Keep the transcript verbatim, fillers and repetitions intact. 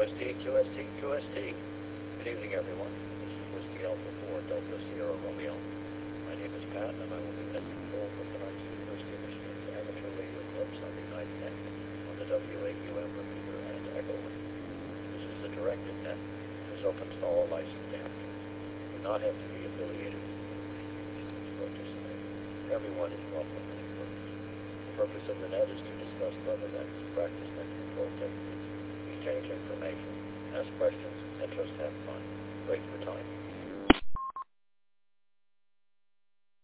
S T, Q S T, Q S T. Good evening, everyone. This is Whiskey Alpha four, Delta Sierra Romeo. My name is Pat, and I will be at control for tonight's University of Michigan's amateur radio eclipse on the night net on the W A U M repeater and echo link. This is the directed net and is open to all licensed amateurs. You do not have to be affiliated with the university to participate. Everyone is welcome and encouraged. The purpose of the net is to discuss club events, practice net control techniques, exchange information, ask questions, and just have fun. Great for time.